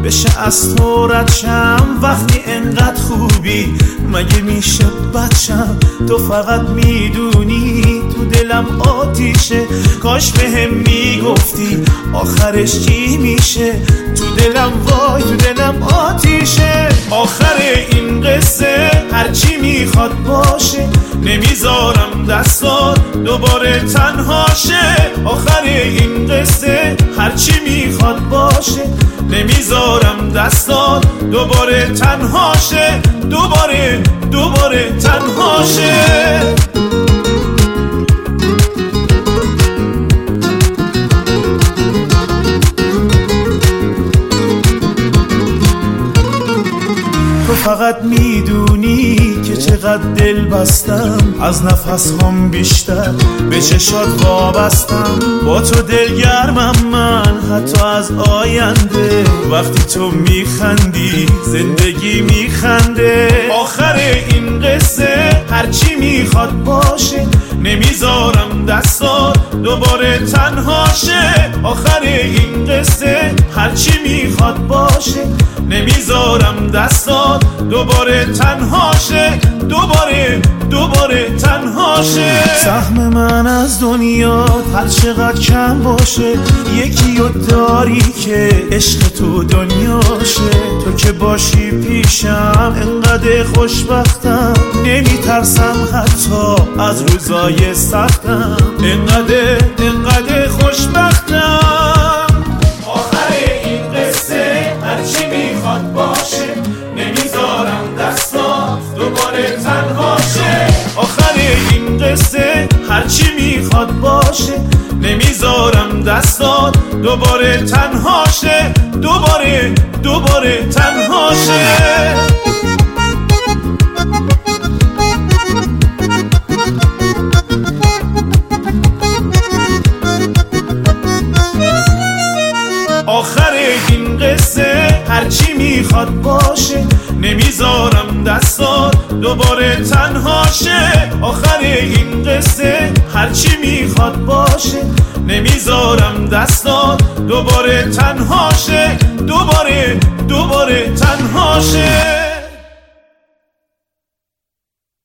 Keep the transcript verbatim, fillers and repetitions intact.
بشه از تو رد شم وقتی انقدر خوبی. مگه میشه بچم تو فقط میدونی تو دلم آتیشه. کاش بهم میگفتی آخرش چی میشه. تو دلم وای تو دلم آتیشه. آخر این قصه هرچی میخواد باشه نمیذارم دستات دوباره تنها شه. آخر این قصه هرچی میخواد باشه نمیذارم دستات دوباره تنها شه. دوباره دوباره تنها شه. تو فقط میدونی که چقدر دل بستم از نفس هم بیشتر به چشات وابستم. با تو دلگرمم من حتی از آینده. وقتی تو میخندی زندگی میخنده. آخر این قصه هرچی میخواد باشه نمیذارم دستات دوباره تنها شه. آخر این قصه هرچی میخواد باشه نمیذارم دستات دوباره تنها شه. دوباره دوباره تنها شه. سهم من از دنیا هر چقدر کم باشه یکی رو داری که عشق تو دنیاشه. تو که باشی پیشم انقدر خوشبختم نمیترسم حتی از روزای سختم. انقدر انقدر خوشبختم. آخر این قصه هرچی میخواد باشه نمیذارم دستات دوباره تنها شه. آخر این قصه هرچی میخواد باشه نمیذارم دستات دوباره تنها شه. دوباره دوباره تنها شه. آخر این قصه هرچی میخواد باشه نمیذارم دستات دوباره تنها شه. آخر این قصه هرچی میخواد باشه نمیذارم دستات دوباره تنها شه. دوباره دوباره تنها شه.